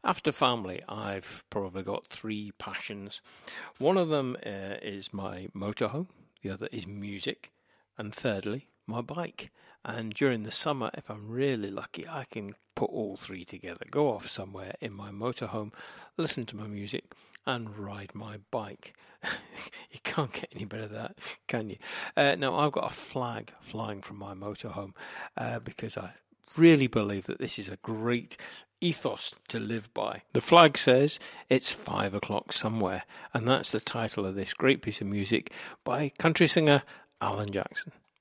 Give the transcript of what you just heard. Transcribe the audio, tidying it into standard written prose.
After family, I've probably got three passions. One of them is my motorhome, the other is music, and thirdly, my bike. And during the summer, if I'm really lucky, I can put all three together, go off somewhere in my motorhome, listen to my music, and ride my bike. You can't get any better than that, can you? Now, I've got a flag flying from my motorhome because I really believe that this is a great ethos to live by. The flag says it's 5 o'clock somewhere, and that's the title of this great piece of music by country singer Alan Jackson.